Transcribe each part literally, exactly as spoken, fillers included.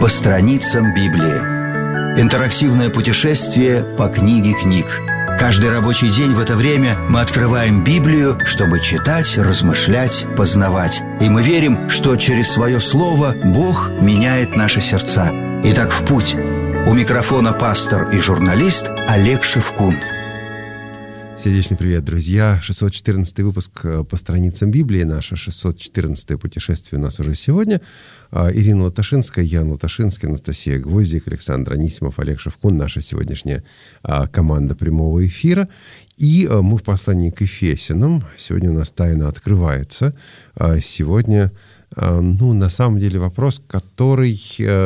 По страницам Библии. Интерактивное путешествие по книге книг. Каждый рабочий день в это время мы открываем Библию, чтобы читать, размышлять, познавать. И мы верим, что через свое слово Бог меняет наши сердца. Итак, в путь. У микрофона пастор и журналист Олег Шевкун. Сердечный привет, друзья. шестьсот четырнадцатый выпуск по страницам Библии. Наше шестьсот четырнадцатое путешествие у нас уже сегодня. Ирина Латашинская, Ян Латашинский, Анастасия Гвоздик, Александр Анисимов, Олег Шевкун. Наша сегодняшняя команда прямого эфира. И мы в послании к Ефесянам. Сегодня у нас тайна открывается. Сегодня, ну, на самом деле вопрос, который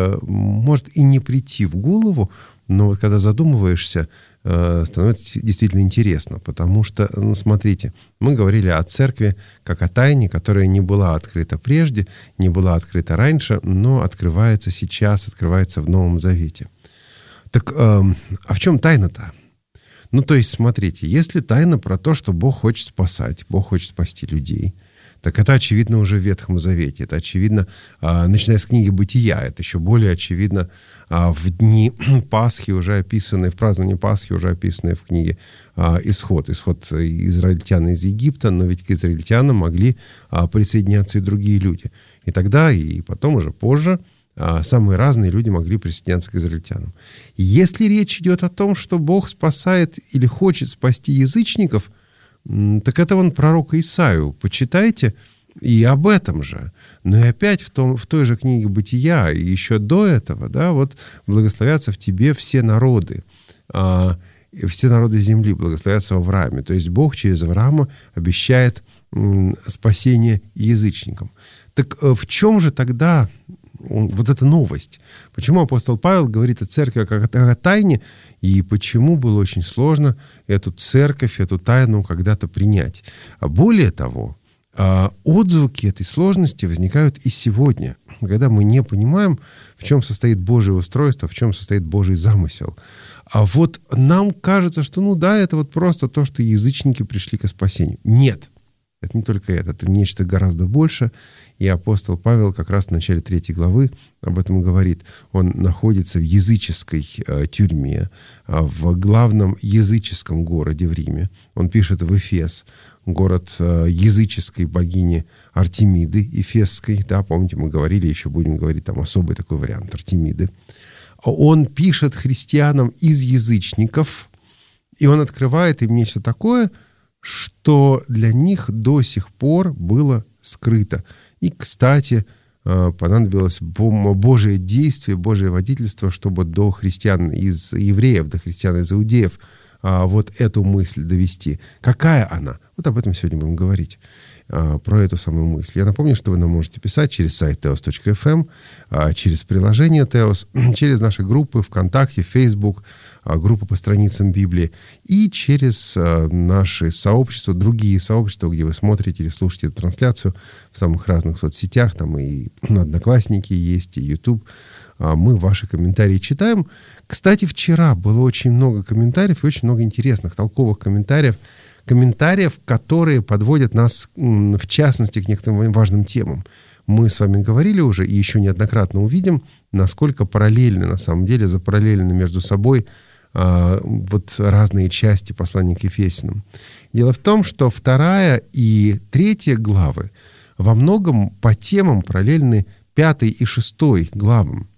может и не прийти в голову, но вот когда задумываешься, становится действительно интересно, потому что, ну, смотрите, мы говорили о церкви как о тайне, которая не была открыта прежде, не была открыта раньше, но открывается сейчас, открывается в Новом Завете. Так, э, а в чем тайна-то? Ну, то есть, смотрите, если тайна про то, что Бог хочет спасать, Бог хочет спасти людей, так это очевидно уже в Ветхом Завете. Это очевидно, а, начиная с книги «Бытия». Это еще более очевидно а, в дни Пасхи, уже описанные, в праздновании Пасхи, уже описанные в книге а, «Исход». Исход израильтян из Египта, но ведь к израильтянам могли а, присоединяться и другие люди. И тогда, и потом уже позже, а, самые разные люди могли присоединяться к израильтянам. Если речь идет о том, что Бог спасает или хочет спасти язычников, так это вон пророка Исаию. Почитайте и об этом же. Но и опять в, том, в той же книге «Бытия», и еще до этого, да, вот благословятся в тебе все народы, а, все народы земли благословятся в Аврааме. То есть Бог через Авраама обещает м, спасение язычникам. Так в чем же тогда вот эта новость? Почему апостол Павел говорит о церкви как о тайне, и почему было очень сложно эту церковь, эту тайну когда-то принять? А более того, отзвуки этой сложности возникают и сегодня, когда мы не понимаем, в чем состоит Божье устройство, в чем состоит Божий замысел. А вот нам кажется, что ну да, это вот просто то, что язычники пришли к спасению. Нет. Это не только это, это нечто гораздо больше. И апостол Павел как раз в начале третьей главы об этом говорит. Он находится в языческой э, тюрьме, э, в главном языческом городе в Риме. Он пишет в Эфес, город э, языческой богини Артемиды, Эфесской. Да, помните, мы говорили, еще будем говорить, там особый такой вариант Артемиды. Он пишет христианам из язычников, и он открывает им нечто такое, что для них до сих пор было скрыто. И, кстати, понадобилось Божие действие, Божие водительство, чтобы до христиан из евреев, до христиан из иудеев вот эту мысль довести. Какая она? Вот об этом сегодня будем говорить, про эту самую мысль. Я напомню, что вы нам можете писать через сайт теос точка эф эм, через приложение Теос, через наши группы ВКонтакте, Facebook, группы по страницам Библии и через наши сообщества, другие сообщества, где вы смотрите или слушаете эту трансляцию в самых разных соцсетях, там и Одноклассники есть, и YouTube. Мы ваши комментарии читаем. Кстати, вчера было очень много комментариев и очень много интересных, толковых комментариев, комментариев, которые подводят нас, в частности, к некоторым важным темам. Мы с вами говорили уже и еще неоднократно увидим, насколько параллельны, на самом деле, запараллелены между собой а, вот разные части послания к Ефесянам. Дело в том, что вторая и третья главы во многом по темам параллельны пятой и шестой главам.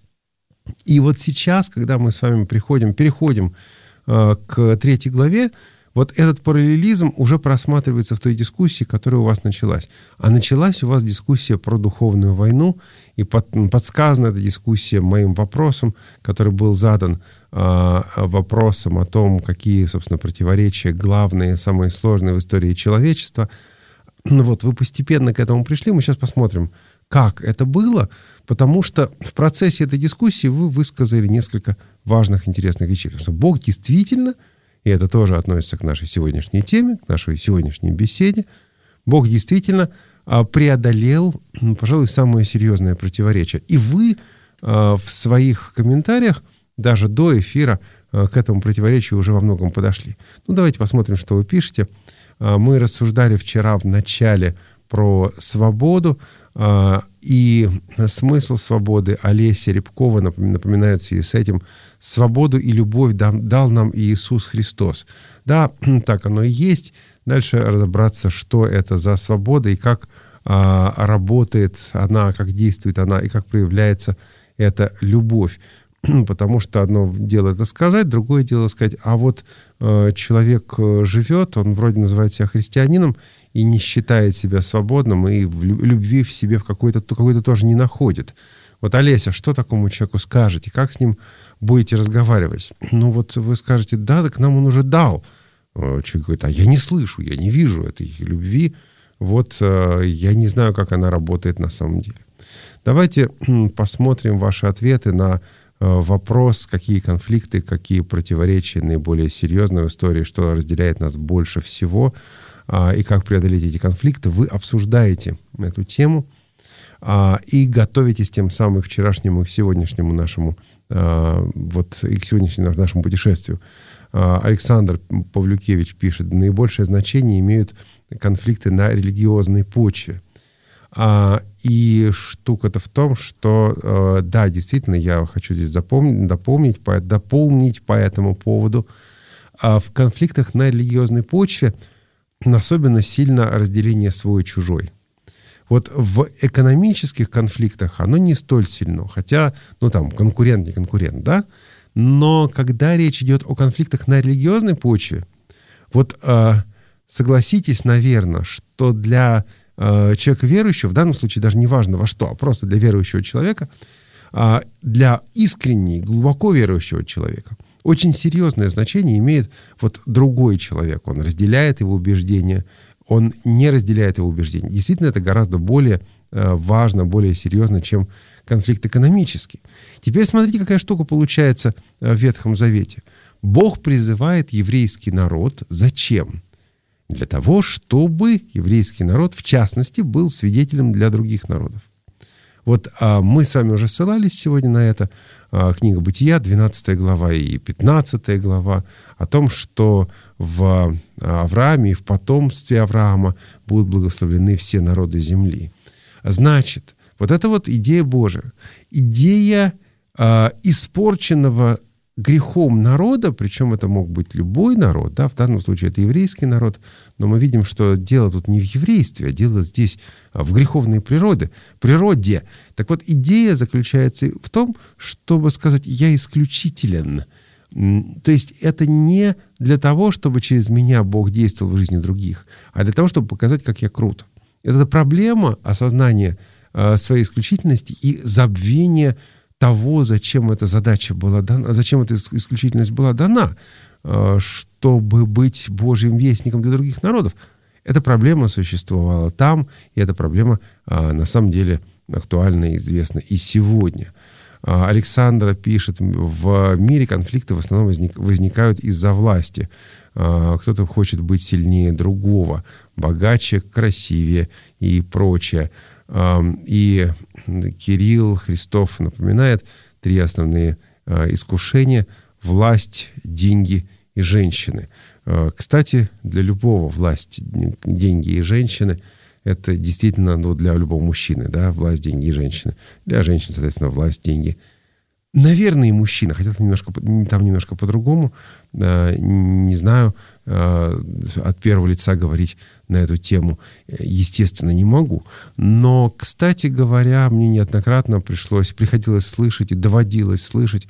И вот сейчас, когда мы с вами приходим, переходим а, к третьей главе, вот этот параллелизм уже просматривается в той дискуссии, которая у вас началась. А началась у вас дискуссия про духовную войну, и под, подсказана эта дискуссия моим вопросом, который был задан, э, вопросом о том, какие, собственно, противоречия главные, самые сложные в истории человечества. Ну вот, вы постепенно к этому пришли, мы сейчас посмотрим, как это было, потому что в процессе этой дискуссии вы высказали несколько важных, интересных вещей. Потому что Бог действительно, и это тоже относится к нашей сегодняшней теме, к нашей сегодняшней беседе, Бог действительно преодолел, пожалуй, самое серьезное противоречие. И вы в своих комментариях даже до эфира к этому противоречию уже во многом подошли. Ну, давайте посмотрим, что вы пишете. Мы рассуждали вчера в начале про свободу, И смысл свободы Олеся Рябкова напоминает в связи с этим: свободу и любовь дал нам Иисус Христос. Да, так оно и есть. Дальше разобраться, что это за свобода и как а, работает она, как действует она и как проявляется эта любовь. Потому что одно дело это сказать, другое дело сказать: а вот э, человек живет, он вроде называет себя христианином и не считает себя свободным, и в любви в себе в какой-то, какой-то тоже не находит. Вот, Олеся, что такому человеку скажете? Как с ним будете разговаривать? Ну вот вы скажете: да, так нам он уже дал. Человек говорит: а я не слышу, я не вижу этой любви. Вот э, я не знаю, как она работает на самом деле. Давайте посмотрим ваши ответы на вопрос, какие конфликты, какие противоречия наиболее серьезны в истории, что разделяет нас больше всего, и как преодолеть эти конфликты. Вы обсуждаете эту тему и готовитесь тем самым к вчерашнему, к сегодняшнему нашему, вот, и к сегодняшнему нашему путешествию. Александр Павлюкевич пишет: наибольшее значение имеют конфликты на религиозной почве. А, и штука-то в том, что, э, да, действительно, я хочу здесь запомнить, допомнить, по, дополнить по этому поводу. А в конфликтах на религиозной почве особенно сильно разделение свой-чужой. Вот в экономических конфликтах оно не столь сильно, хотя, ну там, конкурент не конкурент, да? Но когда речь идет о конфликтах на религиозной почве, вот э, согласитесь, наверное, что для человека верующего, в данном случае даже не важно во что, а просто для верующего человека, для искренне, глубоко верующего человека очень серьезное значение имеет вот другой человек. Он разделяет его убеждения, он не разделяет его убеждения. Действительно, это гораздо более важно, более серьезно, чем конфликт экономический. Теперь смотрите, какая штука получается в Ветхом Завете. Бог призывает еврейский народ. Зачем? Для того, чтобы еврейский народ, в частности, был свидетелем для других народов. Вот а, мы с вами уже ссылались сегодня на это. А, книга Бытия, двенадцатая глава и пятнадцатая глава, о том, что в Аврааме и в потомстве Авраама будут благословлены все народы земли. Значит, вот это вот идея Божия. Идея а, испорченного грехом народа, причем это мог быть любой народ, да, в данном случае это еврейский народ, но мы видим, что дело тут не в еврействе, а дело здесь в греховной природе, природе. Так вот, идея заключается в том, чтобы сказать: я исключителен. То есть это не для того, чтобы через меня Бог действовал в жизни других, а для того, чтобы показать, как я крут. Это проблема осознания своей исключительности и забвения того, зачем эта задача была дана, зачем эта исключительность была дана, чтобы быть Божьим вестником для других народов. Эта проблема существовала там, и эта проблема на самом деле актуальна и известна и сегодня. Александра пишет: в мире конфликты в основном возник, возникают из-за власти. Кто-то хочет быть сильнее другого, богаче, красивее и прочее. И Кирилл Христов напоминает три основные искушения: власть, деньги и женщины. Кстати, для любого власть, деньги и женщины — это действительно, ну, для любого мужчины, да, власть, деньги и женщины. Для женщин, соответственно, власть, деньги. Наверное, и мужчина, хотя там немножко, там немножко по-другому. Не знаю, от первого лица говорить на эту тему, естественно, не могу. Но, кстати говоря, мне неоднократно пришлось, приходилось слышать и доводилось слышать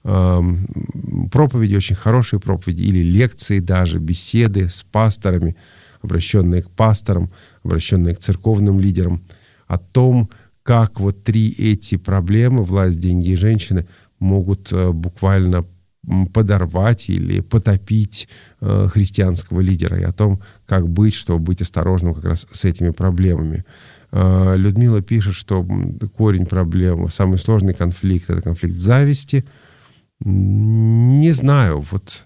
проповеди, очень хорошие проповеди, или лекции даже, беседы с пасторами, обращенные к пасторам, обращенные к церковным лидерам, о том, как вот три эти проблемы — власть, деньги и женщины — могут буквально подорвать или потопить христианского лидера, и о том, как быть, чтобы быть осторожным как раз с этими проблемами. Людмила пишет, что корень проблемы, самый сложный конфликт — это конфликт зависти. Не знаю, вот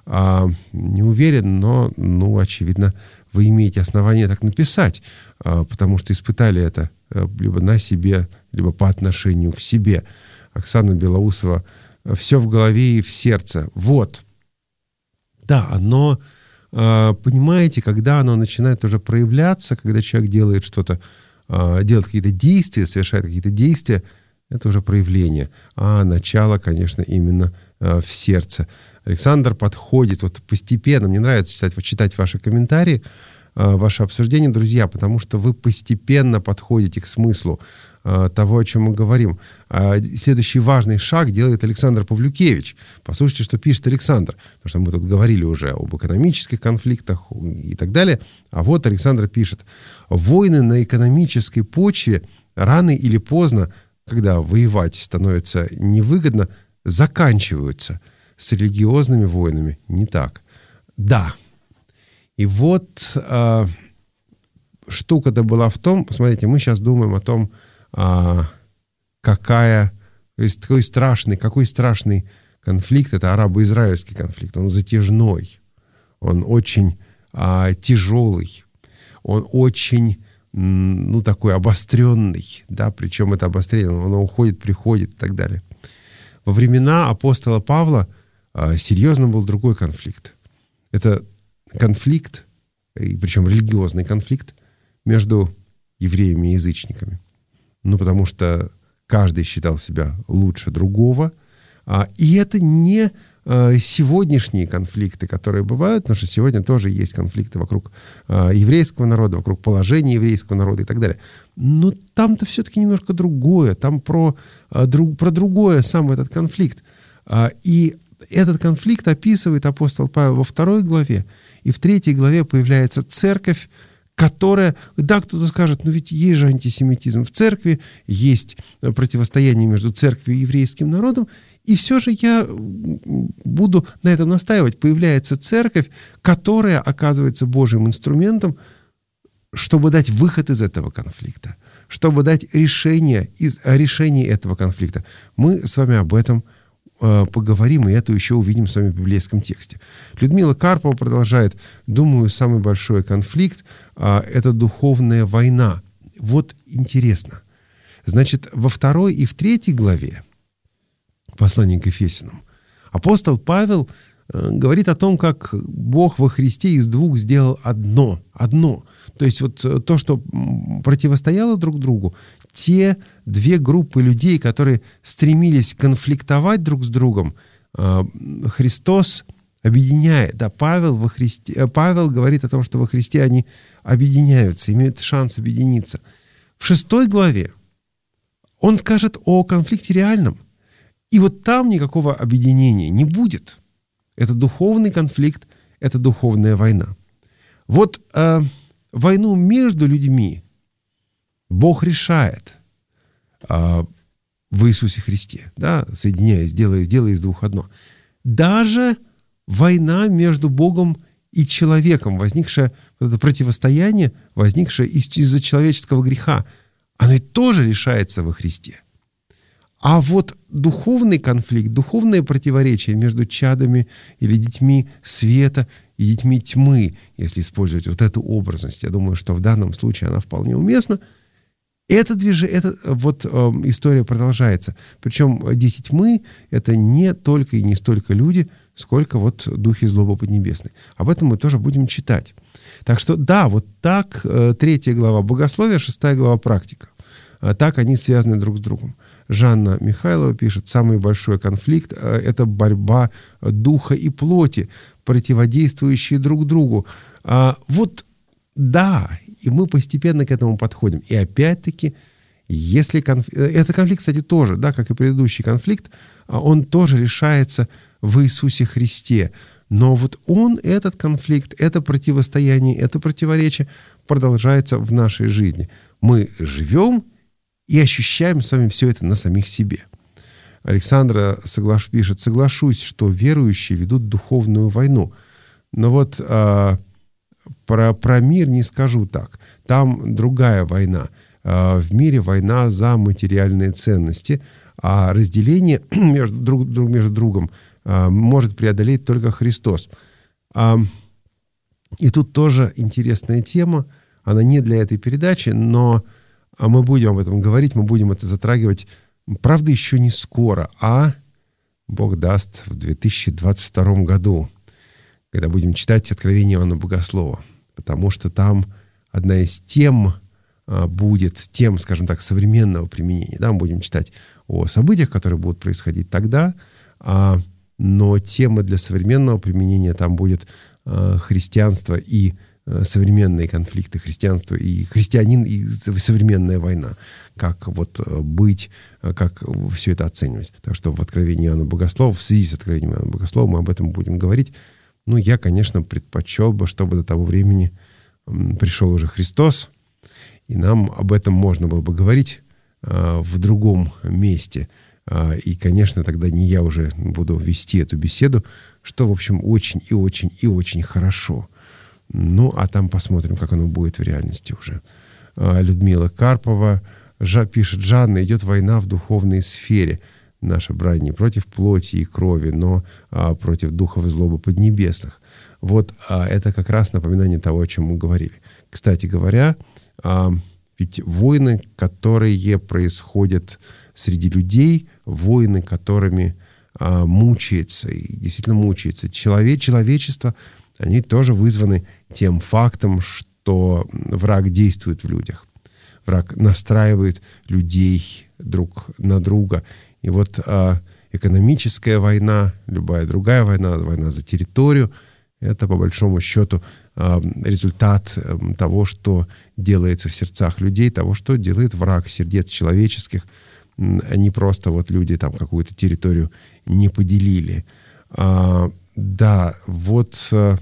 не уверен, но, ну, очевидно, вы имеете основания так написать, потому что испытали это либо на себе, либо по отношению к себе. Оксана Белоусова: все в голове и в сердце. Вот. Да, оно, понимаете, когда оно начинает уже проявляться, когда человек делает что-то делает какие-то действия, совершает какие-то действия, это уже проявление. А начало, конечно, именно в сердце. Александр подходит вот постепенно. Мне нравится читать, читать ваши комментарии, ваше обсуждение, друзья, потому что вы постепенно подходите к смыслу того, о чем мы говорим. Следующий важный шаг делает Александр Павлюкевич. Послушайте, что пишет Александр. Потому что мы тут говорили уже об экономических конфликтах и так далее. А вот Александр пишет. Войны на экономической почве рано или поздно, когда воевать становится невыгодно, заканчиваются. С религиозными войнами не так. Да. И вот а, штука-то была в том, посмотрите, мы сейчас думаем о том, а, какая, то есть какой страшный, какой страшный конфликт, это арабо-израильский конфликт, он затяжной, он очень а, тяжелый, он очень, ну, такой обостренный, да, причем это обострение, оно уходит, приходит и так далее. Во времена апостола Павла а, серьезно был другой конфликт. Это конфликт, и причем религиозный конфликт между евреями и язычниками. Ну, потому что каждый считал себя лучше другого. А, и это не а, сегодняшние конфликты, которые бывают, потому что сегодня тоже есть конфликты вокруг а, еврейского народа, вокруг положения еврейского народа и так далее. Но там-то все-таки немножко другое. Там про, а, друг, про другое сам этот конфликт. А, и этот конфликт описывает апостол Павел во второй главе. И в третьей главе появляется церковь, которая, да, кто-то скажет, ну ведь есть же антисемитизм в церкви, есть противостояние между церковью и еврейским народом, и все же я буду на этом настаивать. Появляется церковь, которая оказывается Божьим инструментом, чтобы дать выход из этого конфликта, чтобы дать решение, из, решение этого конфликта. Мы с вами об этом поговорим, и это еще увидим с вами в библейском тексте. Людмила Карпова продолжает. Думаю, самый большой конфликт а, — это духовная война. Вот интересно. Значит, во второй и в третьей главе послания к Ефесянам апостол Павел а, говорит о том, как Бог во Христе из двух сделал одно. Одно. То есть вот то, что противостояло друг другу, те две группы людей, которые стремились конфликтовать друг с другом, Христос объединяет. Да, Павел, во Христе, Павел говорит о том, что во Христе они объединяются, имеют шанс объединиться. В шестой главе он скажет о конфликте реальном. И вот там никакого объединения не будет. Это духовный конфликт, это духовная война. Вот э, войну между людьми Бог решает а, в Иисусе Христе, да, соединяясь, делая, делая из двух одно. Даже война между Богом и человеком, возникшее это противостояние, возникшее из- из-за человеческого греха, оно и тоже решается во Христе. А вот духовный конфликт, духовное противоречие между чадами или детьми света и детьми тьмы, если использовать вот эту образность, я думаю, что в данном случае она вполне уместна. Это движение, эта вот э, история продолжается. Причем дети тьмы — это не только и не столько люди, сколько вот духи злобы поднебесной. Об этом мы тоже будем читать. Так что да, вот так э, третья глава богословия, шестая глава практика. Э, так они связаны друг с другом. Жанна Михайлова пишет, самый большой конфликт э, — это борьба духа и плоти, противодействующие друг другу. А, вот да, и мы постепенно к этому подходим. И опять-таки, если конф... этот конфликт, кстати, тоже, да, как и предыдущий конфликт, он тоже решается в Иисусе Христе. Но вот он, этот конфликт, это противостояние, это противоречие продолжается в нашей жизни. Мы живем и ощущаем с вами все это на самих себе. Александра соглаш... пишет, соглашусь, что верующие ведут духовную войну. Но вот а, про, про мир не скажу так. Там другая война. А, в мире война за материальные ценности, а разделение между друг, друг, между другом а, может преодолеть только Христос. А, и тут тоже интересная тема. Она не для этой передачи, но мы будем об этом говорить, мы будем это затрагивать. Правда, еще не скоро, а Бог даст в две тысячи двадцать втором году, когда будем читать Откровение Иоанна Богослова, потому что там одна из тем, будет тем, скажем так, современного применения. Да, мы будем читать о событиях, которые будут происходить тогда, но тема для современного применения там будет христианство и современные конфликты, христианство и христианин и современная война. Как вот быть, как все это оценивать. Так что в Откровении Иоанна Богослова, в связи с Откровением Иоанна Богослова мы об этом будем говорить. Ну, я, конечно, предпочел бы, чтобы до того времени пришел уже Христос, и нам об этом можно было бы говорить а, в другом месте. А, и, конечно, тогда не я уже буду вести эту беседу, что, в общем, очень и очень и очень хорошо. Ну, а там посмотрим, как оно будет в реальности уже. А, Людмила Карпова Жа, пишет: «Жанна, идет война в духовной сфере. Наша брань не против плоти и крови, но а, против духов злобы поднебесных». Вот а, это как раз напоминание того, о чем мы говорили. Кстати говоря, а, ведь войны, которые происходят среди людей, войны, которыми а, мучается, и действительно мучается человек, человечество, они тоже вызваны тем фактом, что враг действует в людях. Враг настраивает людей друг на друга. И вот а, экономическая война, любая другая война, война за территорию, это по большому счету а, результат а, того, что делается в сердцах людей, того, что делает враг сердец человеческих. Они просто вот люди там какую-то территорию не поделили. А, да, вот а,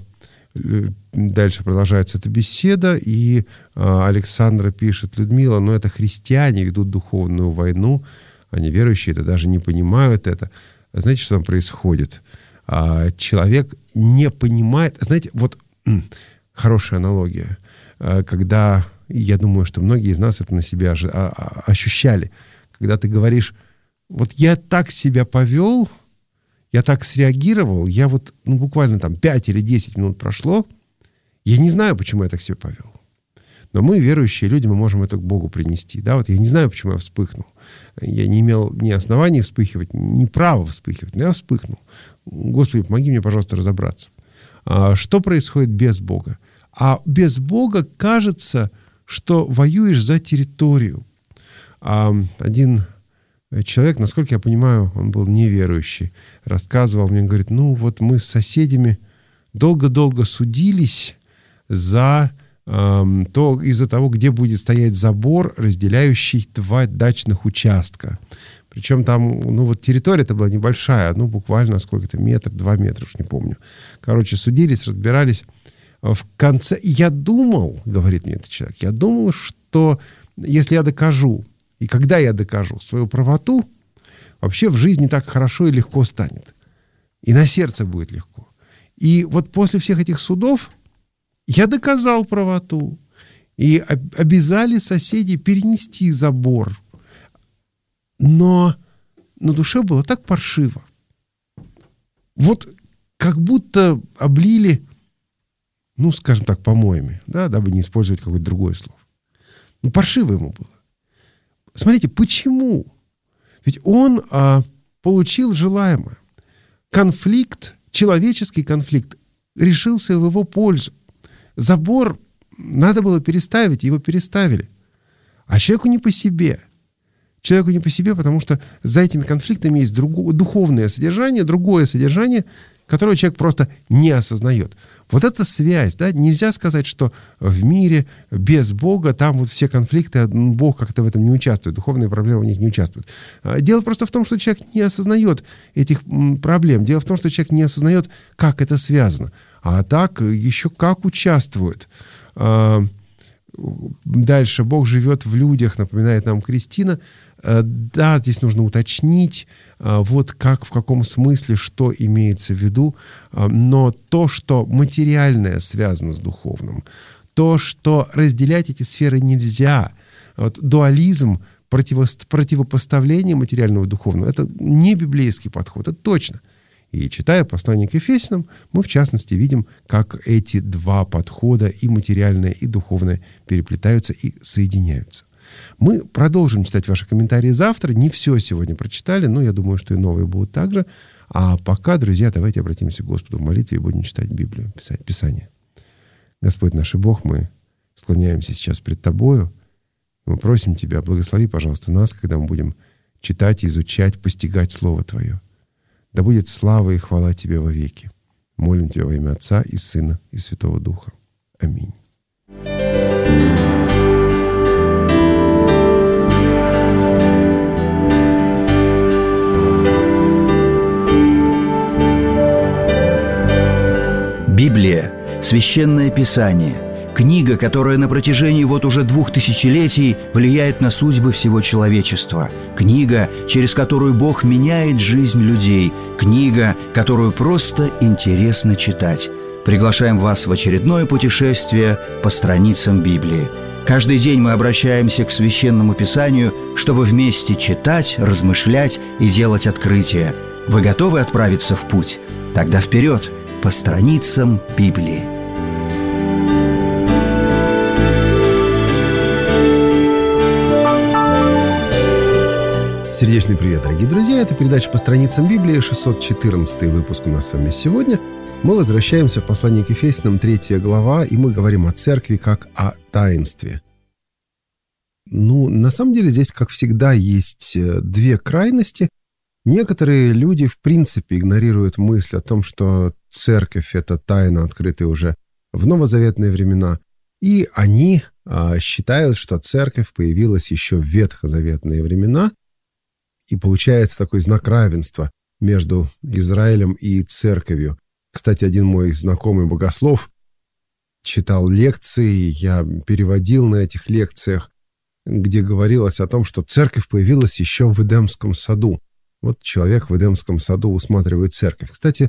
дальше продолжается эта беседа, и а, Александра пишет: «Людмила, но это христиане ведут духовную войну, а неверующие это даже не понимают это». Знаете, что там происходит? А, человек не понимает... Знаете, вот м, хорошая аналогия, а, когда, я думаю, что многие из нас это на себя же, а, а, ощущали, когда ты говоришь: вот я так себя повел, я так среагировал, я вот, ну, буквально там пять или десять минут прошло, я не знаю, почему я так себя повел. Но мы, верующие люди, мы можем это к Богу принести. Да? Вот я не знаю, почему я вспыхнул. Я не имел ни оснований вспыхивать, ни права вспыхивать, но я вспыхнул. Господи, помоги мне, пожалуйста, разобраться. А, что происходит без Бога? А без Бога кажется, что воюешь за территорию. А, один человек, насколько я понимаю, он был неверующий, рассказывал мне, говорит: ну вот мы с соседями долго-долго судились за... то из-за того, где будет стоять забор, разделяющий два дачных участка. Причем там, ну вот территория-то была небольшая, ну буквально сколько-то, метр, два метра, уж не помню. Короче, судились, разбирались. В конце, я думал, говорит мне этот человек, я думал, что если я докажу, и когда я докажу свою правоту, вообще в жизни так хорошо и легко станет. И на сердце будет легко. И вот после всех этих судов я доказал правоту, и обязали соседей перенести забор. Но на душе было так паршиво. Вот как будто облили, ну, скажем так, помоями, да, дабы не использовать какое-то другое слово. Ну, паршиво ему было. Смотрите, почему? Ведь он а, получил желаемое. Конфликт, человеческий конфликт, решился в его пользу. Забор надо было переставить, его переставили. А человеку не по себе. Человеку не по себе, потому что за этими конфликтами есть друго, духовное содержание, другое содержание, которое человек просто не осознает. Вот эта связь, да, нельзя сказать, что в мире без Бога там вот все конфликты, Бог как-то в этом не участвует, духовные проблемы в них не участвуют. Дело просто в том, что человек не осознает этих проблем. Дело в том, что человек не осознает, как это связано. А так еще как участвует. Дальше. Бог живет в людях, напоминает нам Кристина. Да, здесь нужно уточнить, вот как, в каком смысле, что имеется в виду. Но то, что материальное связано с духовным, то, что разделять эти сферы нельзя, вот дуализм, противопоставление материального и духовного, это не библейский подход, это точно. И читая послание к Ефесянам, мы в частности видим, как эти два подхода, и материальное, и духовное, переплетаются и соединяются. Мы продолжим читать ваши комментарии завтра. Не все сегодня прочитали, но я думаю, что и новые будут также. А пока, друзья, давайте обратимся к Господу в молитве и будем читать Библию, писать Писание. Господь наш и Бог, мы склоняемся сейчас пред Тобою Мы просим Тебя, благослови, пожалуйста, нас, когда мы будем читать, изучать, постигать Слово Твое. Да будет слава и хвала Тебе вовеки. Молим Тебя во имя Отца и Сына и Святого Духа. Аминь. Библия – священное писание, книга, которая на протяжении вот уже двух тысячелетий влияет на судьбы всего человечества, книга, через которую Бог меняет жизнь людей, книга, которую просто интересно читать. Приглашаем вас в очередное путешествие по страницам Библии. Каждый день мы обращаемся к Священному Писанию, чтобы вместе читать, размышлять и делать открытия. Вы готовы отправиться в путь? Тогда вперед! По страницам Библии. Сердечный привет, дорогие друзья! Это передача «По страницам Библии», шестьсот четырнадцатый выпуск у нас с вами сегодня. Мы возвращаемся в послание к Ефесянам, третья глава, и мы говорим о церкви как о таинстве. Ну, на самом деле здесь, как всегда, есть две крайности. Некоторые люди, в принципе, игнорируют мысль о том, что церковь – это тайна, открытая уже в новозаветные времена, и они а, считают, что церковь появилась еще в ветхозаветные времена, и получается такой знак равенства между Израилем и церковью. Кстати, один мой знакомый богослов читал лекции, я переводил на этих лекциях, где говорилось о том, что церковь появилась еще в Эдемском саду. Вот человек в Эдемском саду усматривает церковь. Кстати,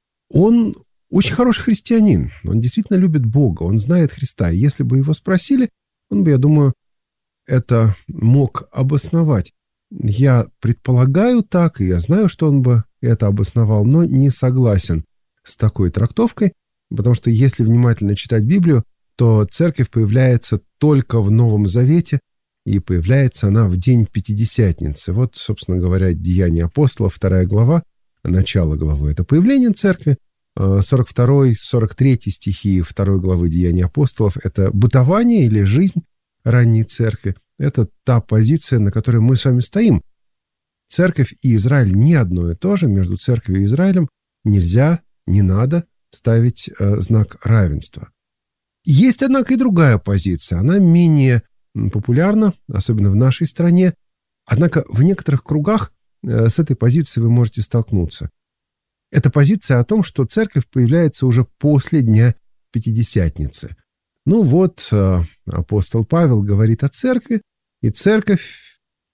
он очень хороший христианин. Он действительно любит Бога, он знает Христа. И если бы его спросили, он бы, я думаю, это мог обосновать. Я предполагаю так, и я знаю, что он бы это обосновал, но не согласен с такой трактовкой, потому что если внимательно читать Библию, то церковь появляется только в Новом Завете, и появляется она в день Пятидесятницы. Вот, собственно говоря, Деяния апостолов, вторая глава, начало главы — это появление церкви, сорок второй сорок третий стихи второй главы Деяний апостолов — это бытование или жизнь ранней церкви. Это та позиция, на которой мы с вами стоим. Церковь и Израиль не одно и то же. Между церковью и Израилем нельзя, не надо ставить э, знак равенства. Есть, однако, и другая позиция. Она менее популярна, особенно в нашей стране. Однако в некоторых кругах э, с этой позицией вы можете столкнуться. Это позиция о том, что церковь появляется уже после дня Пятидесятницы. Ну вот, э, апостол Павел говорит о церкви, и церковь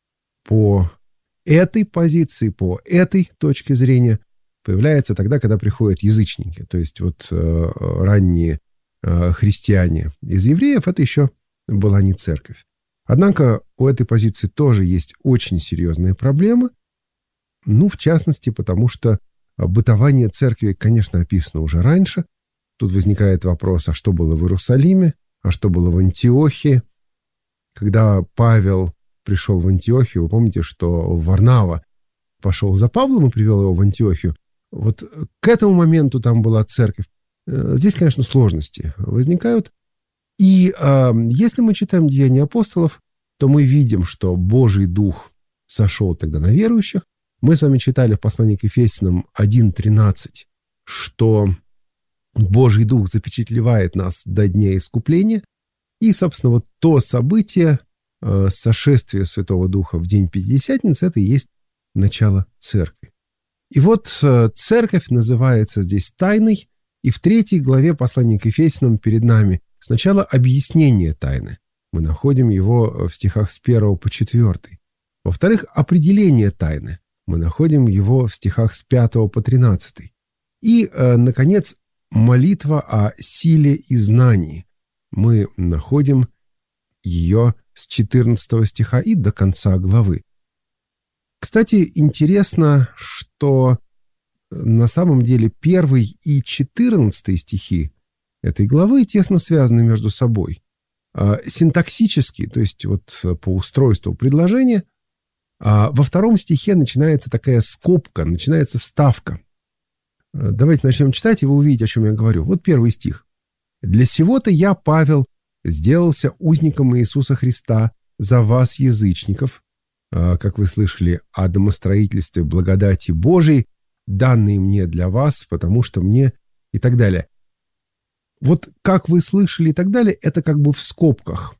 по этой позиции, по этой точке зрения появляется тогда, когда приходят язычники. То есть вот э, ранние э, христиане из евреев — это еще была не церковь. Однако у этой позиции тоже есть очень серьезные проблемы. Ну, в частности, потому что бытование церкви, конечно, описано уже раньше. Тут возникает вопрос, а что было в Иерусалиме, а что было в Антиохии. Когда Павел пришел в Антиохию, вы помните, что Варнава пошел за Павлом и привел его в Антиохию. Вот к этому моменту там была церковь. Здесь, конечно, сложности возникают. И э, если мы читаем Деяния апостолов, то мы видим, что Божий Дух сошел тогда на верующих. Мы с вами читали в послании к Ефесянам один тринадцать, что Божий Дух запечатлевает нас до дня искупления. И, собственно, вот то событие, э, сошествия Святого Духа в день Пятидесятницы, это и есть начало церкви. И вот э, церковь называется здесь тайной, и в третьей главе послания к Ефесянам перед нами сначала объяснение тайны. Мы находим его в стихах с первого по четвёртый. Во-вторых, определение тайны. Мы находим его в стихах с пятого по тринадцатый. И, э, наконец, молитва о силе и знании. Мы находим ее с четырнадцатого стиха и до конца главы. Кстати, интересно, что на самом деле первый и четырнадцатый стихи этой главы тесно связаны между собой. Синтаксически, то есть вот по устройству предложения, во втором стихе начинается такая скобка, начинается вставка. Давайте начнем читать, и вы увидите, о чем я говорю. Вот первый стих. «Для сего-то я, Павел, сделался узником Иисуса Христа за вас, язычников, как вы слышали, о домостроительстве благодати Божией, данной мне для вас, потому что мне и так далее. Вот как вы слышали и так далее, это как бы в скобках.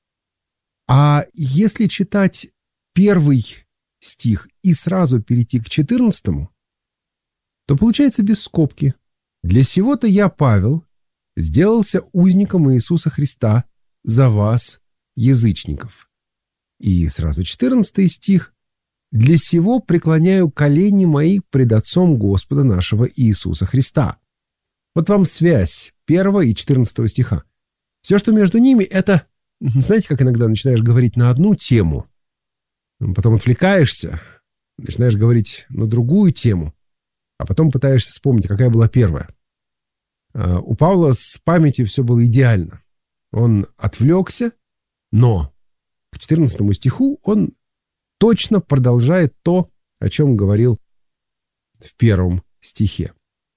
А если читать первый стих и сразу перейти к четырнадцатому, то получается без скобки. «Для сего-то я, Павел, сделался узником Иисуса Христа за вас, язычников». И сразу четырнадцатый стих. «Для сего преклоняю колени мои пред Отцом Господа нашего Иисуса Христа». Вот вам связь первого и четырнадцатого стиха. Все, что между ними, это, знаете, как иногда начинаешь говорить на одну тему, потом отвлекаешься, начинаешь говорить на другую тему, а потом пытаешься вспомнить, какая была первая. У Павла с памятью все было идеально. Он отвлекся, но к четырнадцатому стиху он точно продолжает то, о чем говорил в первом стихе.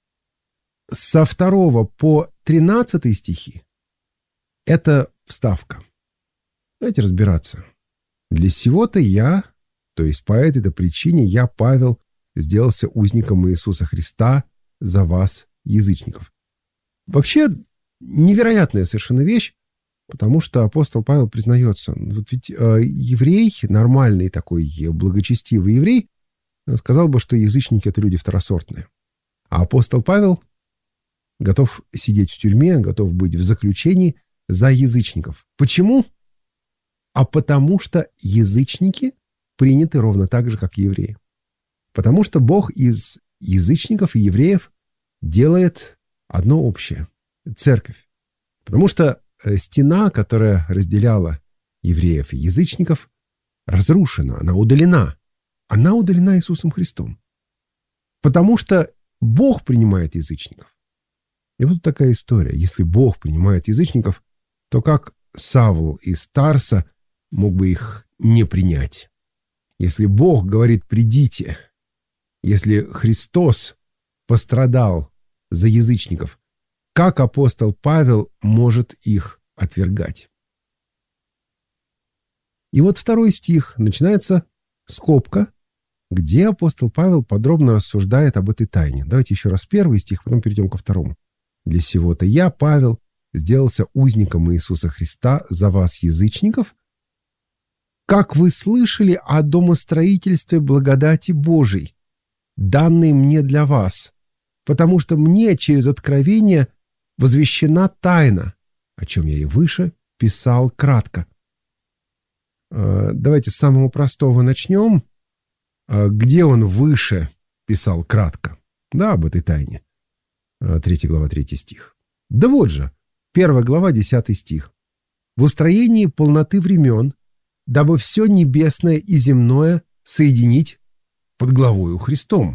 Со второго по тринадцатый стихи это вставка. Давайте разбираться. «Для сего-то я, то есть по этой-то причине я, Павел, сделался узником Иисуса Христа за вас, язычников». Вообще невероятная совершенно вещь, потому что апостол Павел признается, вот ведь э, еврей, нормальный такой благочестивый еврей, сказал бы, что язычники — это люди второсортные. А апостол Павел готов сидеть в тюрьме, готов быть в заключении за язычников. Почему? А потому что язычники приняты ровно так же, как и евреи. Потому что Бог из язычников и евреев делает одно общее – церковь. Потому что стена, которая разделяла евреев и язычников, разрушена, она удалена. Она удалена Иисусом Христом. Потому что Бог принимает язычников. И вот такая история. Если Бог принимает язычников, то как Савл из Тарса мог бы их не принять? Если Бог говорит «придите», если Христос пострадал за язычников, как апостол Павел может их отвергать? И вот второй стих, начинается скобка, где апостол Павел подробно рассуждает об этой тайне. Давайте еще раз первый стих, потом перейдем ко второму. «Для сего-то я, Павел, сделался узником Иисуса Христа за вас, язычников, как вы слышали о домостроительстве благодати Божией, данной мне для вас, потому что мне через откровение возвещена тайна, о чем я и выше писал кратко». Давайте с самого простого начнем. Где он выше писал кратко? Да, об этой тайне. Третья глава, третий стих. Да вот же, первая глава, десятый стих. «В устроении полноты времен, дабы все небесное и земное соединить под главою Христом».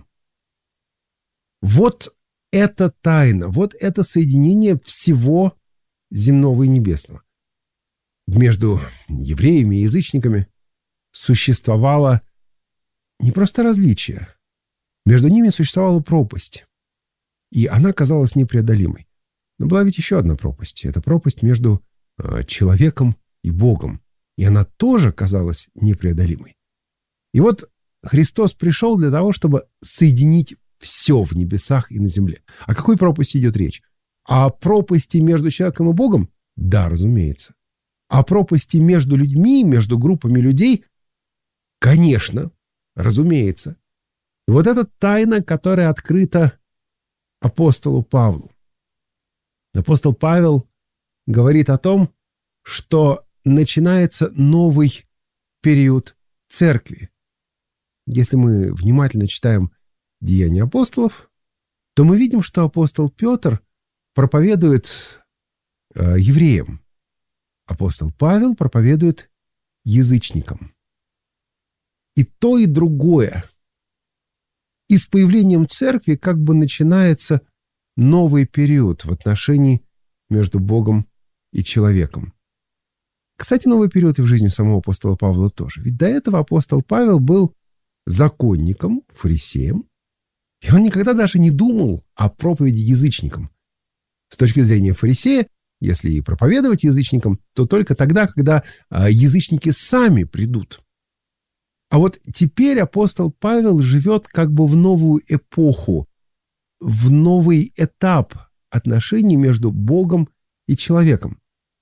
Вот это тайна, вот это соединение всего земного и небесного. Между евреями и язычниками существовало не просто различие, между ними существовала пропасть, и она казалась непреодолимой. Но была ведь еще одна пропасть. Это пропасть между э, человеком и Богом, и она тоже казалась непреодолимой. И вот Христос пришел для того, чтобы соединить все в небесах и на земле. О какой пропасти идет речь? О пропасти между человеком и Богом? Да, разумеется. О пропасти между людьми, между группами людей? Конечно, разумеется. И вот эта тайна, которая открыта апостолу Павлу. Апостол Павел говорит о том, что начинается новый период церкви. Если мы внимательно читаем Деяния апостолов, то мы видим, что апостол Петр проповедует э, евреям. Апостол Павел проповедует язычникам. И то, и другое. И с появлением церкви как бы начинается новый период в отношении между Богом и человеком. Кстати, новый период и в жизни самого апостола Павла тоже. Ведь до этого апостол Павел был законником, фарисеем, и он никогда даже не думал о проповеди язычникам. С точки зрения фарисея, если и проповедовать язычникам, то только тогда, когда язычники сами придут. А вот теперь апостол Павел живет как бы в новую эпоху, в новый этап отношений между Богом и человеком.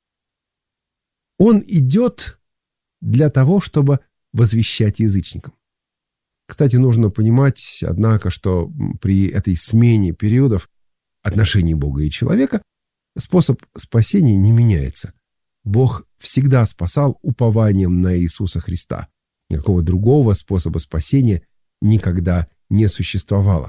Он идет для того, чтобы возвещать язычникам. Кстати, нужно понимать, однако, что при этой смене периодов отношений Бога и человека способ спасения не меняется. Бог всегда спасал упованием на Иисуса Христа. Никакого другого способа спасения никогда не существовало.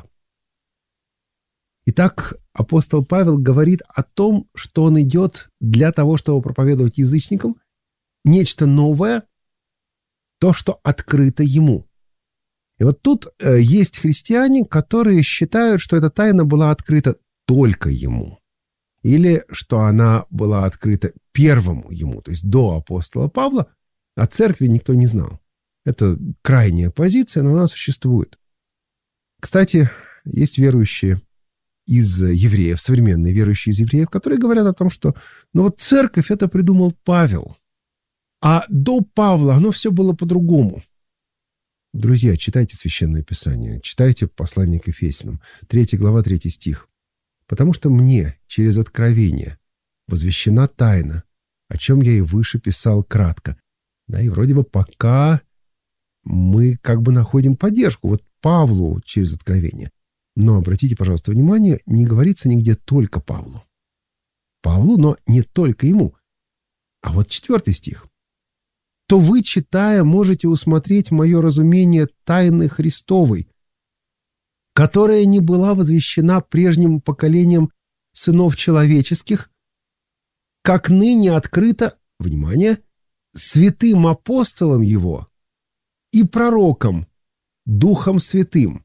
Итак, апостол Павел говорит о том, что он идет для того, чтобы проповедовать язычникам нечто новое, то, что открыто ему. И вот тут э, есть христиане, которые считают, что эта тайна была открыта только ему. Или что она была открыта первому ему, то есть до апостола Павла, о церкви никто не знал. Это крайняя позиция, но она существует. Кстати, есть верующие из евреев, современные верующие из евреев, которые говорят о том, что ну вот церковь это придумал Павел, а до Павла оно все было по-другому. Друзья, читайте Священное Писание, читайте послание к Ефесянам, третья глава, третий стих. «Потому что мне через откровение возвещена тайна, о чем я и выше писал кратко». Да, и вроде бы пока мы как бы находим поддержку вот Павлу через откровение. Но обратите, пожалуйста, внимание, не говорится нигде только Павлу. Павлу, но не только ему. А вот четвертый стих. «То вы, читая, можете усмотреть мое разумение тайны Христовой, которая не была возвещена прежним поколением сынов человеческих, как ныне открыто, внимание, святым апостолом его и пророком, Духом Святым».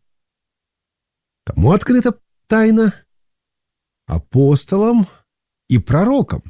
Кому открыта тайна? Апостолам и пророкам.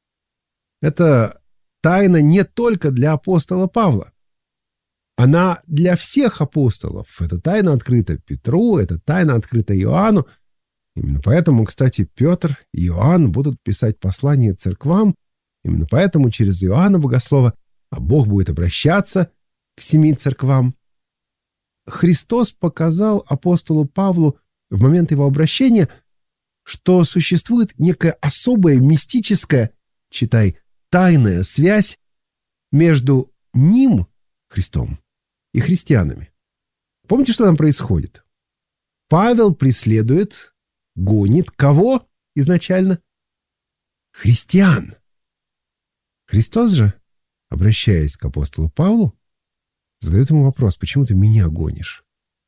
Это тайна не только для апостола Павла. Она для всех апостолов. Эта тайна открыта Петру, эта тайна открыта Иоанну. Именно поэтому, кстати, Петр и Иоанн будут писать послания церквам. Именно поэтому через Иоанна Богослова а Бог будет обращаться к семи церквам. Христос показал апостолу Павлу в момент его обращения, что существует некая особая мистическая, читай, тайная связь между ним, Христом, и христианами. Помните, что там происходит? Павел преследует, гонит кого изначально? Христиан. Христос же, обращаясь к апостолу Павлу, задает ему вопрос: почему ты меня гонишь?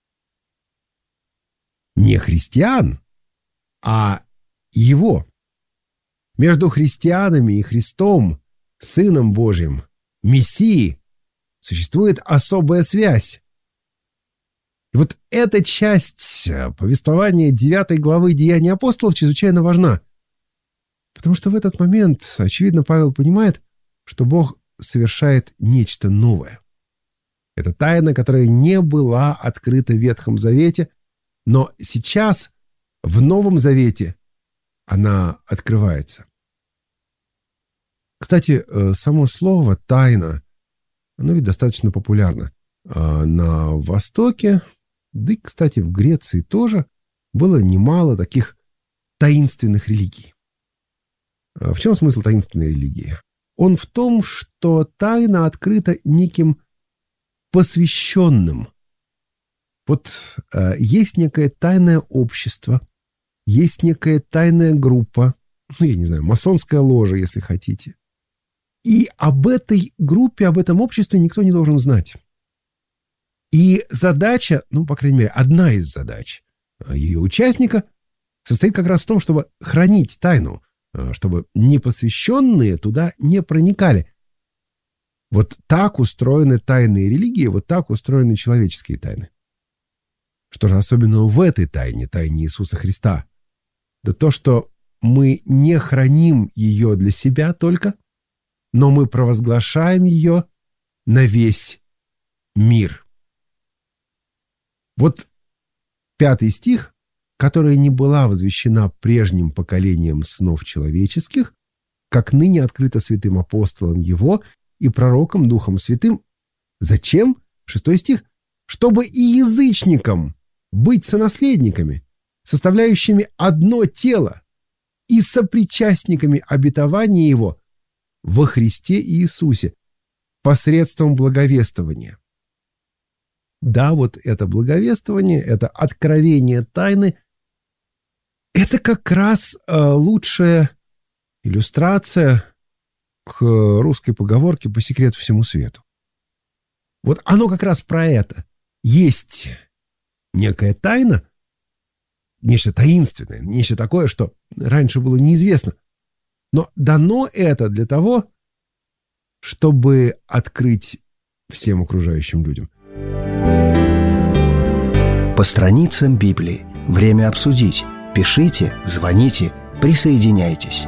Не христиан, а его. Между христианами и Христом, Сыном Божьим, Мессией, существует особая связь. И вот эта часть повествования девятой главы Деяний апостолов чрезвычайно важна. Потому что в этот момент, очевидно, Павел понимает, что Бог совершает нечто новое. Это тайна, которая не была открыта в Ветхом Завете, но сейчас, в Новом Завете, она открывается. Кстати, само слово «тайна», оно ведь достаточно популярно. На Востоке, да и, кстати, в Греции тоже было немало таких таинственных религий. В чем смысл таинственной религии? Он в том, что тайна открыта неким посвященным. Вот э, есть некое тайное общество, есть некая тайная группа, ну, я не знаю, масонская ложа, если хотите. И об этой группе, об этом обществе никто не должен знать. И задача, ну, по крайней мере, одна из задач ее участника состоит как раз в том, чтобы хранить тайну, чтобы непосвященные туда не проникали. Вот так устроены тайные религии, вот так устроены человеческие тайны. Что же особенного в этой тайне, тайне Иисуса Христа? Да то, что мы не храним ее для себя только, но мы провозглашаем ее на весь мир. Вот пятый стих, которая не была возвещена прежним поколением сынов человеческих, как ныне открыто святым апостолом его и пророком Духом Святым. Зачем? Шестой стих. Чтобы и язычникам быть сонаследниками, составляющими одно тело, и сопричастниками обетования его во Христе Иисусе посредством благовествования. Да, вот это благовествование, это откровение тайны, это как раз э, лучшая иллюстрация к русской поговорке «по секрету всему свету». Вот оно как раз про это. Есть некая тайна, нечто таинственное, нечто такое, что раньше было неизвестно. Но дано это для того, чтобы открыть всем окружающим людям. По страницам Библии. Время обсудить. Пишите, звоните, присоединяйтесь.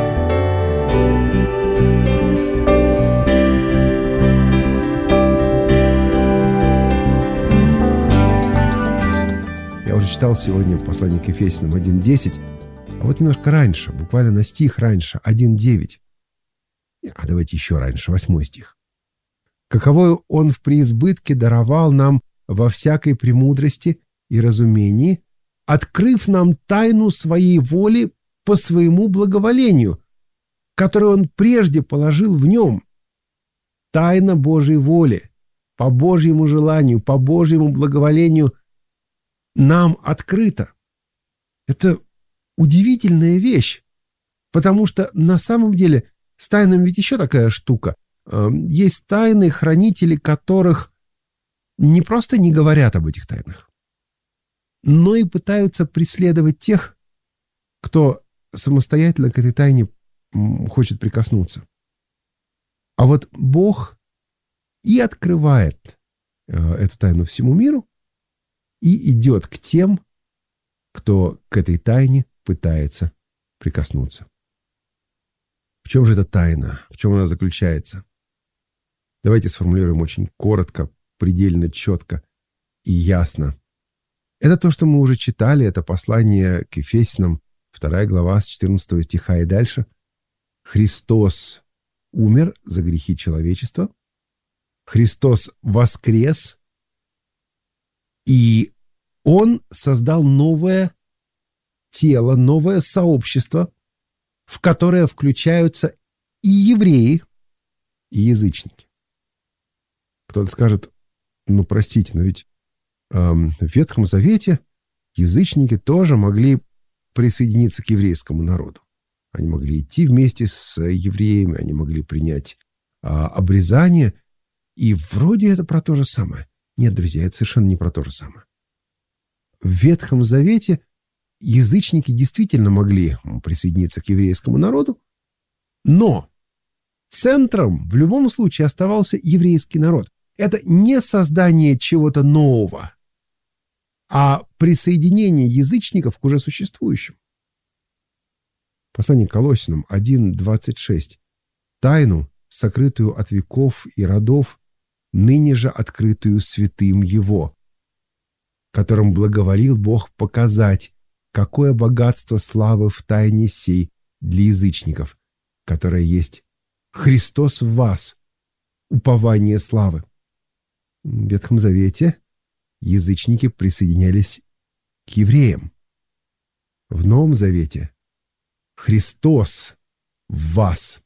Я уже читал сегодня послание к Ефесянам один десять, а вот немножко раньше, буквально на стих раньше, один девять. А давайте еще раньше, восьмой стих. «Каковою Он в преизбытке даровал нам во всякой премудрости и разумении, открыв нам тайну Своей воли по Своему благоволению, которую Он прежде положил в Нем. Тайна Божьей воли, по Божьему желанию, по Божьему благоволению нам открыта». Это удивительная вещь, потому что на самом деле с тайнами ведь еще такая штука. Есть тайны, хранители которых не просто не говорят об этих тайнах, но и пытаются преследовать тех, кто самостоятельно к этой тайне хочет прикоснуться. А вот Бог и открывает эту тайну всему миру, и идет к тем, кто к этой тайне пытается прикоснуться. В чем же эта тайна? В чем она заключается? Давайте сформулируем очень коротко, предельно четко и ясно. Это то, что мы уже читали, это послание к Ефесянам, вторая глава с четырнадцатого стиха и дальше. Христос умер за грехи человечества, Христос воскрес, и Он создал новое тело, новое сообщество, в которое включаются и евреи, и язычники. Кто-то скажет, ну, простите, но ведь эм, в Ветхом Завете язычники тоже могли присоединиться к еврейскому народу. Они могли идти вместе с евреями, они могли принять э, обрезание, и вроде это про то же самое. Нет, друзья, это совершенно не про то же самое. В Ветхом Завете язычники действительно могли присоединиться к еврейскому народу, но центром в любом случае оставался еврейский народ. Это не создание чего-то нового, а присоединение язычников к уже существующему. Послание к Колоссянам один двадцать шесть. «Тайну, сокрытую от веков и родов, ныне же открытую святым Его, которым благоволил Бог показать, какое богатство славы в тайне сей для язычников, которое есть Христос в вас, упование славы». В Ветхом Завете язычники присоединялись к евреям. В Новом Завете Христос в вас.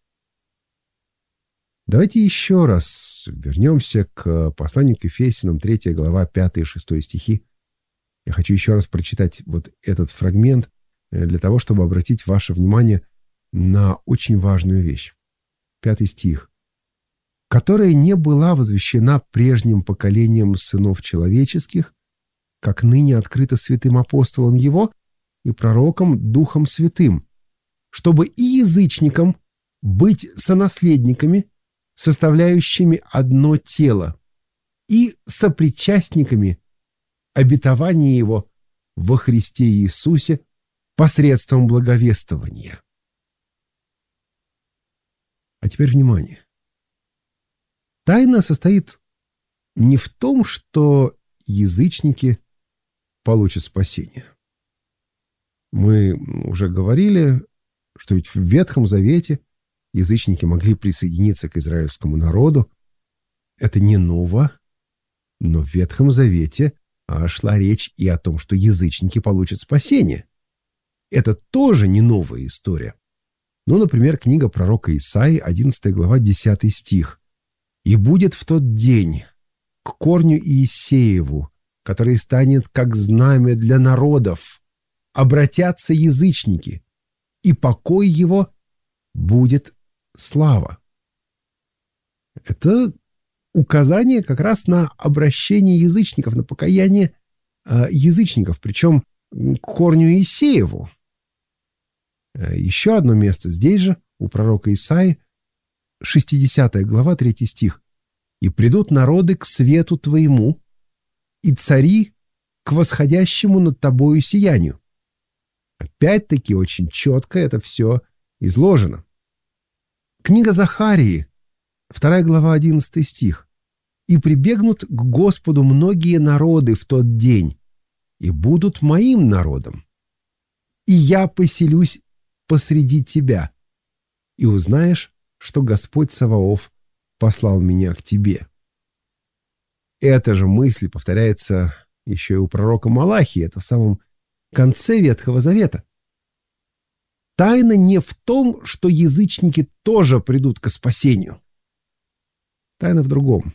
Давайте еще раз вернемся к посланию к Ефесянам, третья глава, пятый и шестой стихи. Я хочу еще раз прочитать вот этот фрагмент для того, чтобы обратить ваше внимание на очень важную вещь. Пятый стих. «Которая не была возвещена прежним поколением сынов человеческих, как ныне открыта святым апостолом его и пророком Духом Святым, чтобы и язычникам быть сонаследниками, составляющими одно тело, и сопричастниками обетования его во Христе Иисусе посредством благовествования». А теперь внимание. Тайна состоит не в том, что язычники получат спасение. Мы уже говорили, что ведь в Ветхом Завете язычники могли присоединиться к израильскому народу. Это не ново, но в Ветхом Завете шла речь и о том, что язычники получат спасение. Это тоже не новая история. Ну, например, книга пророка Исаии, одиннадцатая глава, десятый стих. «И будет в тот день к корню Иисееву, который станет как знамя для народов, обратятся язычники, и покой его будет слава». Это указание как раз на обращение язычников, на покаяние э, язычников, причем к корню Иисееву. Еще одно место здесь же, у пророка Исаии, шестидесятая глава, третий стих. «И придут народы к свету твоему, и цари к восходящему над тобою сиянию». Опять-таки очень четко это все изложено. Книга Захарии, вторая глава, одиннадцатый стих. «И прибегнут к Господу многие народы в тот день, и будут моим народом. И я поселюсь посреди тебя, и узнаешь, что Господь Саваоф послал меня к тебе». Эта же мысль повторяется еще и у пророка Малахии, это в самом конце Ветхого Завета. Тайна не в том, что язычники тоже придут к спасению. Тайна в другом.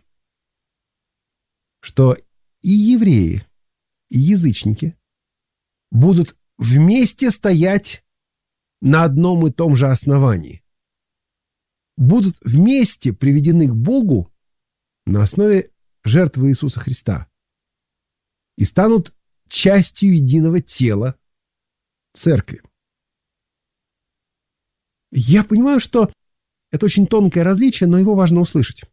Что и евреи, и язычники будут вместе стоять на одном и том же основании. Будут вместе приведены к Богу на основе жертвы Иисуса Христа и станут частью единого тела церкви. Я понимаю, что это очень тонкое различие, но его важно услышать.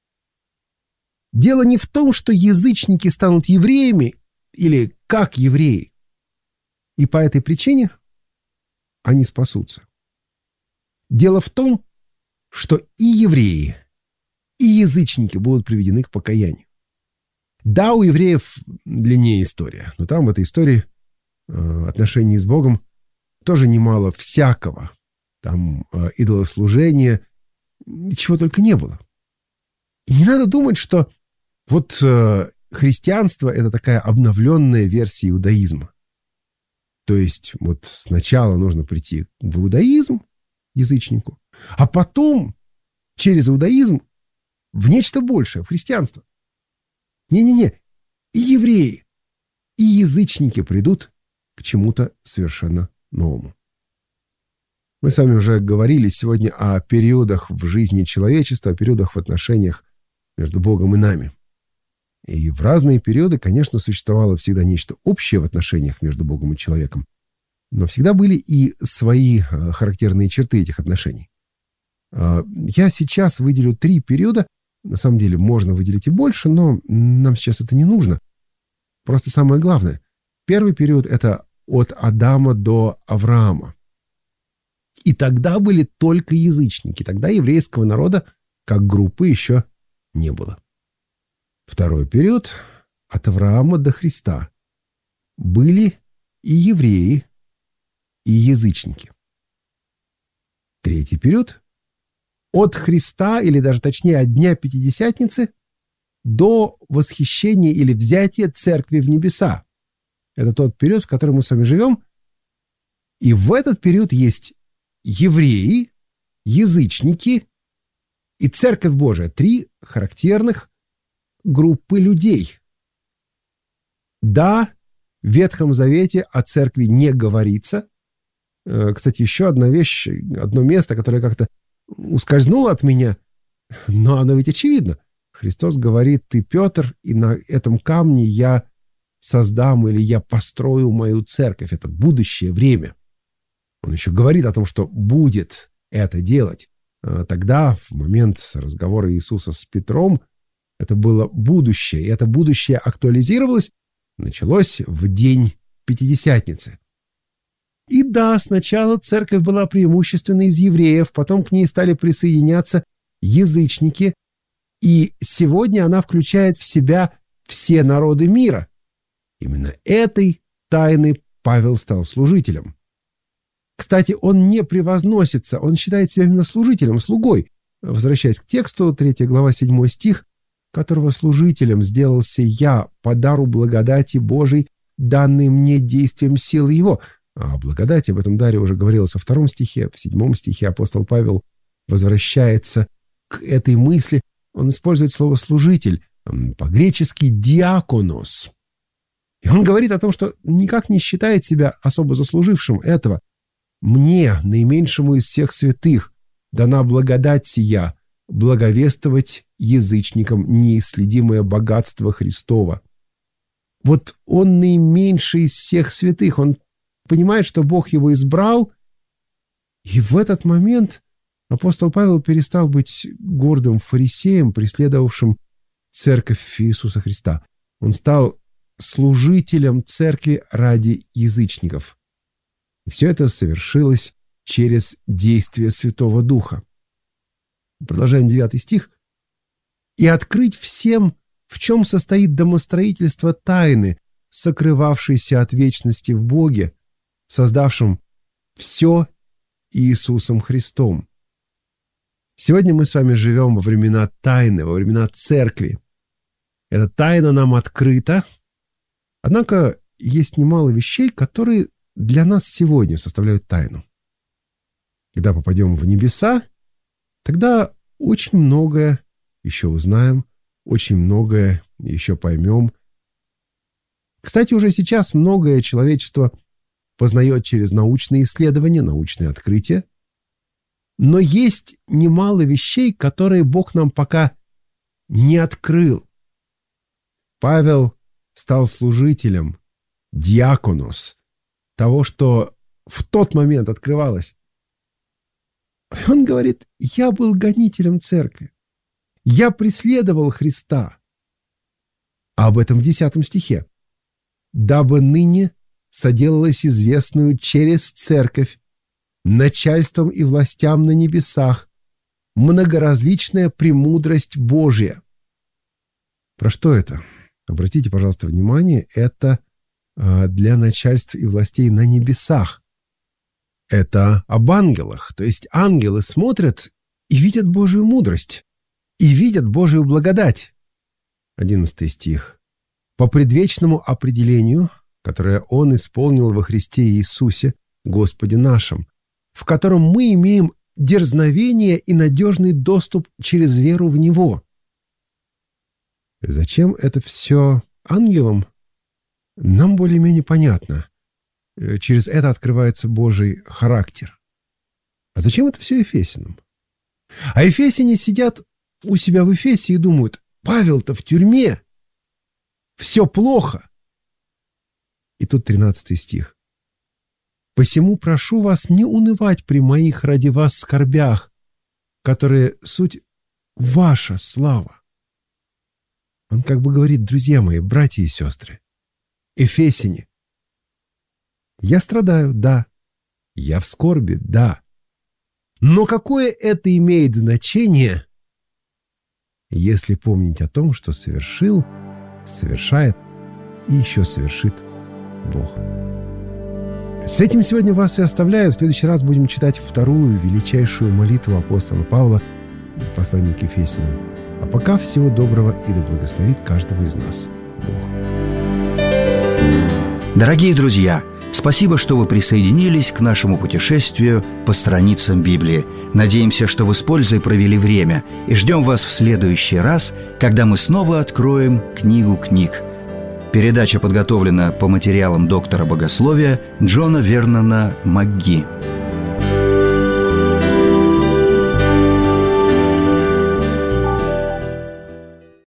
Дело не в том, что язычники станут евреями или как евреи, и по этой причине они спасутся. Дело в том, что и евреи, и язычники будут приведены к покаянию. Да, у евреев длиннее история, но там в этой истории э, отношений с Богом тоже немало всякого. Там э, идолослужение, чего только не было. И не надо думать, что вот э, христианство — это такая обновленная версия иудаизма. То есть вот сначала нужно прийти в иудаизм, язычнику, а потом через иудаизм в нечто большее, в христианство. Не-не-не, и евреи, и язычники придут к чему-то совершенно новому. Мы с вами уже говорили сегодня о периодах в жизни человечества, о периодах в отношениях между Богом и нами. И в разные периоды, конечно, существовало всегда нечто общее в отношениях между Богом и человеком, но всегда были и свои характерные черты этих отношений. Я сейчас выделю три периода. На самом деле можно выделить и больше, но нам сейчас это не нужно. Просто самое главное. Первый период — это от Адама до Авраама. И тогда были только язычники. Тогда еврейского народа как группы еще не было. Второй период — от Авраама до Христа. Были и евреи, и язычники. Третий период — от Христа, или даже точнее от Дня Пятидесятницы до восхищения или взятия церкви в небеса. Это тот период, в котором мы с вами живем. И в этот период есть евреи, язычники и Церковь Божия. Три характерных группы людей. Да, в Ветхом Завете о церкви не говорится. Кстати, еще одна вещь, одно место, которое как-то ускользнуло от меня, но оно ведь очевидно. Христос говорит: «Ты, Петр, и на этом камне я создам или я построю мою церковь». Это будущее время. Он еще говорит о том, что будет это делать. Тогда, в момент разговора Иисуса с Петром, это было будущее. И это будущее актуализировалось, началось в день Пятидесятницы. И да, сначала церковь была преимущественно из евреев, потом к ней стали присоединяться язычники, и сегодня она включает в себя все народы мира. Именно этой тайны Павел стал служителем. Кстати, он не превозносится, он считает себя именно служителем, слугой. Возвращаясь к тексту, третья глава, седьмой стих, которого служителем сделался я по дару благодати Божией, данной мне действием силы Его. А о благодати, об этом даре уже говорилось во втором стихе, в седьмом стихе апостол Павел возвращается к этой мысли. Он использует слово «служитель», по-гречески «диаконос». И он говорит о том, что никак не считает себя особо заслужившим этого. «Мне, наименьшему из всех святых, дана благодать сия, благовествовать язычникам неисследимое богатство Христова». Вот он наименьший из всех святых, он понимает, что Бог его избрал, и в этот момент апостол Павел перестал быть гордым фарисеем, преследовавшим церковь Иисуса Христа. Он стал служителем церкви ради язычников. И все это совершилось через действие Святого Духа. Продолжаем девятый стих. «И открыть всем, в чем состоит домостроительство тайны, сокрывавшейся от вечности в Боге, создавшем все Иисусом Христом». Сегодня мы с вами живем во времена тайны, во времена церкви. Эта тайна нам открыта, однако есть немало вещей, которые для нас сегодня составляют тайну. Когда попадем в небеса, тогда очень многое еще узнаем, очень многое еще поймем. Кстати, уже сейчас многое человечество познает через научные исследования, научные открытия. Но есть немало вещей, которые Бог нам пока не открыл. Павел стал служителем, диаконос, того, что в тот момент открывалось. Он говорит: я был гонителем церкви, я преследовал Христа. А об этом в десятом стихе. «Дабы ныне соделалось известную через церковь начальством и властям на небесах многоразличная премудрость Божья». Про что это? Обратите, пожалуйста, внимание, это а, для начальств и властей на небесах. Это об ангелах. То есть ангелы смотрят и видят Божию мудрость, и видят Божию благодать. Одиннадцатый стих. «По предвечному определению, которое Он исполнил во Христе Иисусе, Господе нашим, в котором мы имеем дерзновение и надежный доступ через веру в Него». Зачем это все ангелам? Нам более-менее понятно. Через это открывается Божий характер. А зачем это все Ефесянам? А Ефесяне сидят у себя в Эфесе и думают: Павел-то в тюрьме, все плохо. И тут тринадцатый стих. «Посему прошу вас не унывать при моих ради вас скорбях, которые суть ваша слава». Он как бы говорит: друзья мои, братья и сестры, эфесяне, я страдаю, да, я в скорби, да, но какое это имеет значение, если помнить о том, что совершил, совершает и еще совершит Бог. С этим сегодня вас и оставляю. В следующий раз будем читать вторую величайшую молитву апостола Павла, послание к Ефесянам. А пока всего доброго, и да благословит каждого из нас Бог. Дорогие друзья, спасибо, что вы присоединились к нашему путешествию по страницам Библии. Надеемся, что вы с пользой провели время, и ждем вас в следующий раз, когда мы снова откроем книгу книг. Передача подготовлена по материалам доктора богословия Джона Вернона МакГи.